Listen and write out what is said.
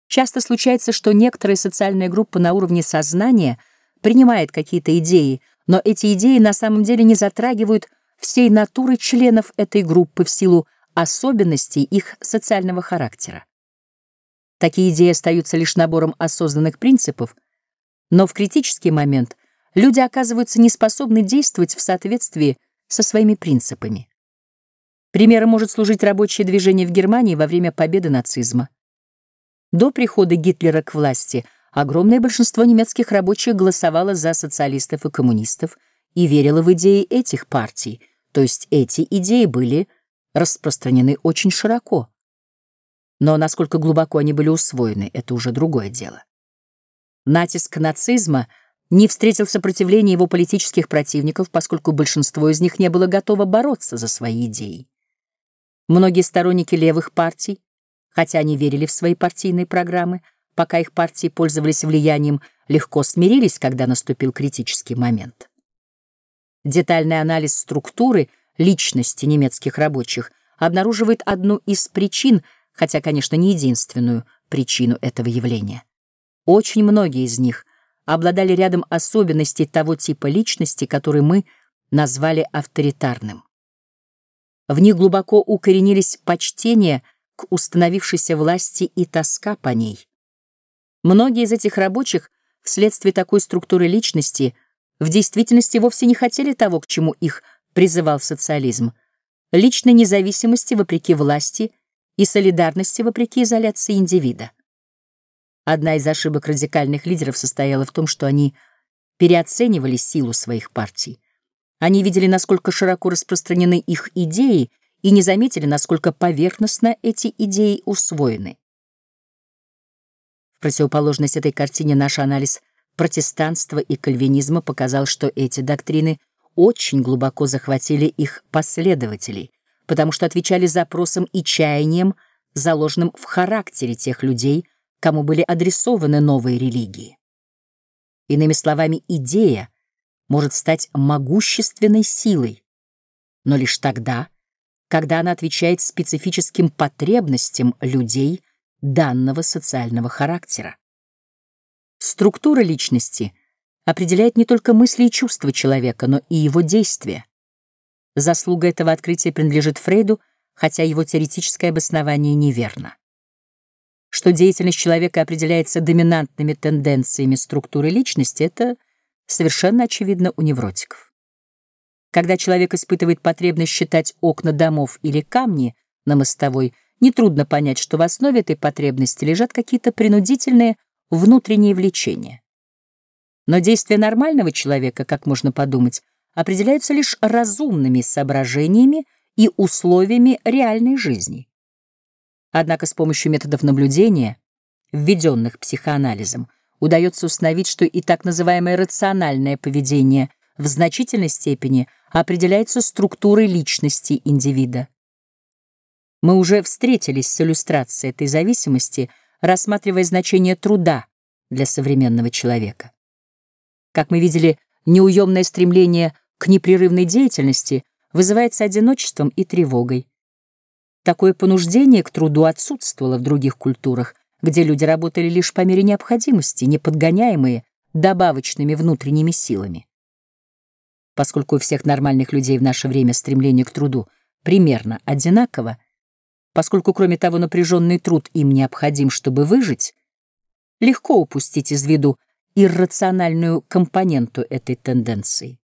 Часто случается, что некоторая социальная группа на уровне сознания принимает какие-то идеи, но эти идеи на самом деле не затрагивают всей натуры членов этой группы в силу особенностей их социального характера. Такие идеи остаются лишь набором осознанных принципов, но в критический момент люди оказываются неспособны действовать в соответствии со своими принципами. Примером может служить рабочее движение в Германии во время победы нацизма. До прихода Гитлера к власти огромное большинство немецких рабочих голосовало за социалистов и коммунистов и верило в идеи этих партий, то есть эти идеи были распространены очень широко. Но насколько глубоко они были усвоены, это уже другое дело. Натиск нацизма не встретил сопротивления его политических противников, поскольку большинство из них не было готово бороться за свои идеи. Многие сторонники левых партий, хотя они верили в свои партийные программы, пока их партии пользовались влиянием, легко смирились, когда наступил критический момент. Детальный анализ структуры личности немецких рабочих обнаруживает одну из причин, хотя, конечно, не единственную причину этого явления. Очень многие из них обладали рядом особенностей того типа личности, который мы назвали авторитарным. В них глубоко укоренились почтение к установившейся власти и тоска по ней. Многие из этих рабочих вследствие такой структуры личности в действительности вовсе не хотели того, к чему их призывал социализм: личной независимости вопреки власти и солидарности вопреки изоляции индивида. Одна из ошибок радикальных лидеров состояла в том, что они переоценивали силу своих партий. Они видели, насколько широко распространены их идеи, и не заметили, насколько поверхностно эти идеи усвоены. В противоположность этой картине наш анализ протестанства и кальвинизма показал, что эти доктрины очень глубоко захватили их последователей, потому что отвечали запросам и чаяниям, заложенным в характере тех людей, кому были адресованы новые религии. Иными словами, идея может стать могущественной силой, но лишь тогда, когда она отвечает специфическим потребностям людей данного социального характера. Структура личности определяет не только мысли и чувства человека, но и его действия. Заслуга этого открытия принадлежит Фрейду, хотя его теоретическое обоснование неверно. Что деятельность человека определяется доминантными тенденциями структуры личности, это совершенно очевидно у невротиков. Когда человек испытывает потребность считать окна домов или камни на мостовой, нетрудно понять, что в основе этой потребности лежат какие-то принудительные внутренние влечения. Но действия нормального человека, как можно подумать, определяются лишь разумными соображениями и условиями реальной жизни. Однако с помощью методов наблюдения, введенных психоанализом, удается установить, что и так называемое рациональное поведение в значительной степени определяется структурой личности индивида. Мы уже встретились с иллюстрацией этой зависимости, рассматривая значение труда для современного человека. Как мы видели, неуемное стремление к непрерывной деятельности вызывается одиночеством и тревогой. Такое понуждение к труду отсутствовало в других культурах, где люди работали лишь по мере необходимости, не подгоняемые добавочными внутренними силами. Поскольку у всех нормальных людей в наше время стремление к труду примерно одинаково, поскольку, кроме того, напряженный труд им необходим, чтобы выжить, легко упустить из виду иррациональную компоненту этой тенденции.